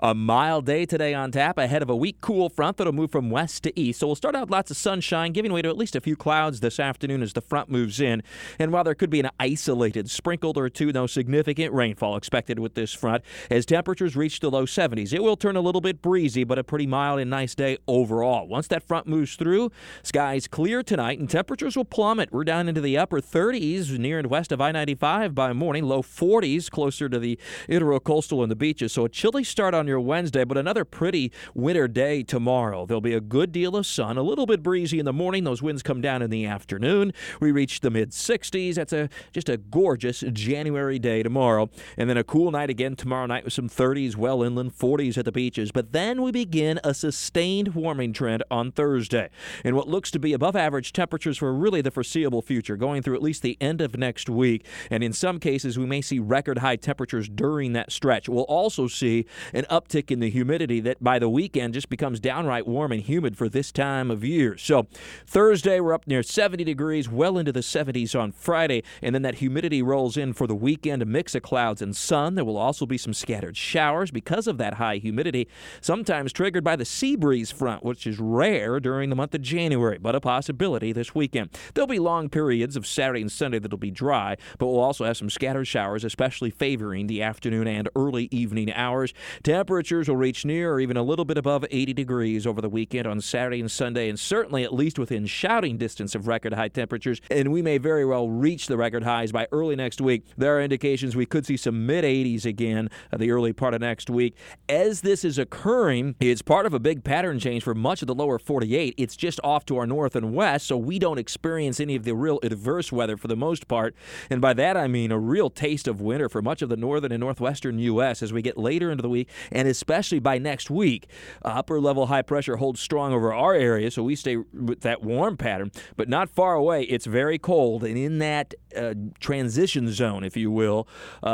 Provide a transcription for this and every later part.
A mild day today on tap ahead of a weak cool front that'll move from west to east. So we'll start out lots of sunshine, giving way to at least a few clouds this afternoon as the front moves in. And while there could be an isolated sprinkle or two, no significant rainfall expected with this front. As temperatures reach the low 70s, it will turn a little bit breezy, but a pretty mild and nice day overall. Once that front moves through, skies clear tonight and temperatures will plummet. We're down into the upper 30s near and west of I-95 by morning, low 40s closer to the Intracoastal and the beaches. So a chilly start on your Wednesday, but another pretty winter day tomorrow. There'll be a good deal of sun, a little bit breezy in the morning. Those winds come down in the afternoon. We reach the mid-60s. That's just a gorgeous January day tomorrow. And then a cool night again tomorrow night with some 30s well inland, 40s at the beaches. But then we begin a sustained warming trend on Thursday. And what looks to be above average temperatures for really the foreseeable future, going through at least the end of next week. And in some cases, we may see record high temperatures during that stretch. We'll also see an uptick in the humidity that by the weekend just becomes downright warm and humid for this time of year. So Thursday, we're up near 70 degrees, well into the 70s on Friday, and then that humidity rolls in for the weekend, a mix of clouds and sun. There will also be some scattered showers because of that high humidity, sometimes triggered by the sea breeze front, which is rare during the month of January, but a possibility this weekend. There'll be long periods of Saturday and Sunday that'll be dry, but we'll also have some scattered showers, especially favoring the afternoon and early evening hours. Temperatures will reach near or even a little bit above 80 degrees over the weekend on Saturday and Sunday, and certainly at least within shouting distance of record high temperatures, and we may very well reach the record highs by early next week. There are indications we could see some mid-80s again the early part of next week. As this is occurring, it's part of a big pattern change for much of the lower 48. It's just off to our north and west, so we don't experience any of the real adverse weather for the most part, and by that I mean a real taste of winter for much of the northern and northwestern U.S. as we get later into the week, and especially by next week. Upper-level high pressure holds strong over our area, so we stay with that warm pattern, but not far away. It's very cold, and in that transition zone, if you will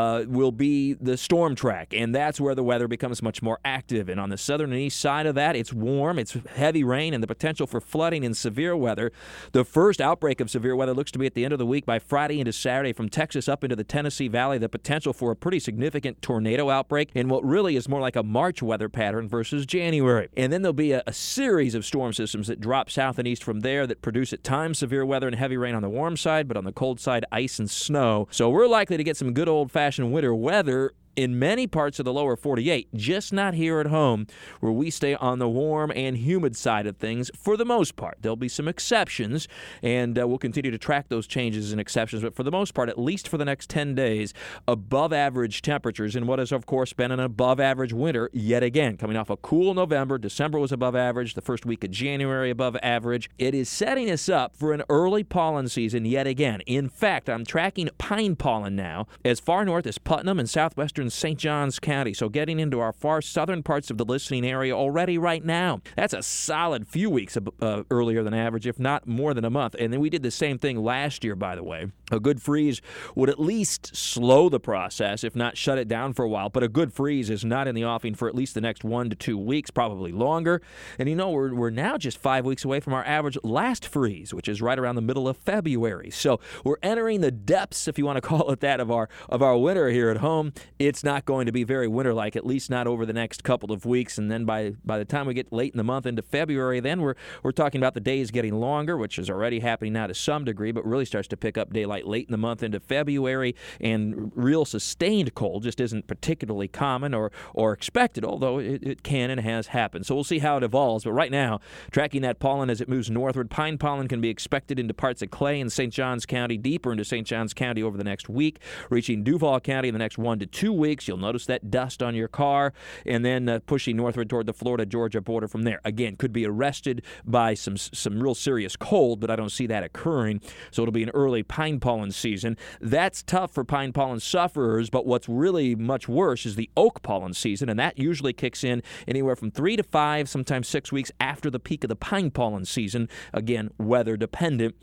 be the storm track, and that's where the weather becomes much more active. And on the southern and east side of that, it's warm, it's heavy rain, and the potential for flooding and severe weather. The first outbreak of severe weather looks to be at the end of the week by Friday into Saturday from Texas up into the Tennessee Valley. The potential for a pretty significant tornado outbreak in what really is more like a March weather pattern versus January. And then there'll be a series of storm systems that drop south and east from there that produce at times severe weather and heavy rain on the warm side, but on the cold side, ice and snow. So we're likely to get some good old-fashioned winter weather in many parts of the lower 48, just not here at home, where we stay on the warm and humid side of things for the most part. There'll be some exceptions, and we'll continue to track those changes and exceptions, but for the most part, at least for the next 10 days, above average temperatures in what has, of course, been an above average winter yet again. Coming off a cool November, December was above average, the first week of January above average. It is setting us up for an early pollen season yet again. In fact, I'm tracking pine pollen now as far north as Putnam and southwestern St. Johns County, so getting into our far southern parts of the listening area already right now. That's a solid few weeks earlier than average, if not more than a month. And then we did the same thing last year, by the way. A good freeze would at least slow the process, if not shut it down for a while, but a good freeze is not in the offing for at least the next 1 to 2 weeks, probably longer. And you know, we're now just 5 weeks away from our average last freeze, which is right around the middle of February. So we're entering the depths, if you want to call it that, of our winter here at home. It's not going to be very winter-like, at least not over the next couple of weeks. And then by the time we get late in the month into February, then we're talking about the days getting longer, which is already happening now to some degree, but really starts to pick up daylight late in the month into February. And real sustained cold just isn't particularly common or expected, although it can and has happened. So we'll see how it evolves. But right now, tracking that pollen as it moves northward, pine pollen can be expected into parts of Clay and St. Johns County, deeper into St. Johns County over the next week, reaching Duval County in the next 1 to 2 weeks. You'll notice that dust on your car, and then pushing northward toward the Florida-Georgia border from there. Again, could be arrested by some real serious cold, but I don't see that occurring. So it'll be an early pine pollen season. That's tough for pine pollen sufferers, but what's really much worse is the oak pollen season, and that usually kicks in anywhere from 3 to 5, sometimes 6 weeks after the peak of the pine pollen season. Again, weather dependent.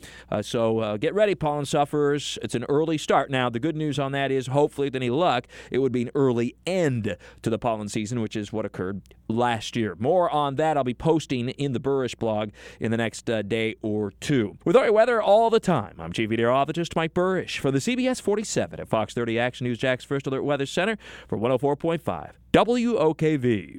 So get ready, pollen sufferers. It's an early start. Now, the good news on that is, hopefully, with any luck, it would be an early end to the pollen season, which is what occurred last year. More on that I'll be posting in the Burrish blog in the next day or two. With our weather all the time, I'm Chief Meteorologist Mike Burrish for the CBS 47 at Fox 30 Action News Jack's First Alert Weather Center for 104.5 WOKV.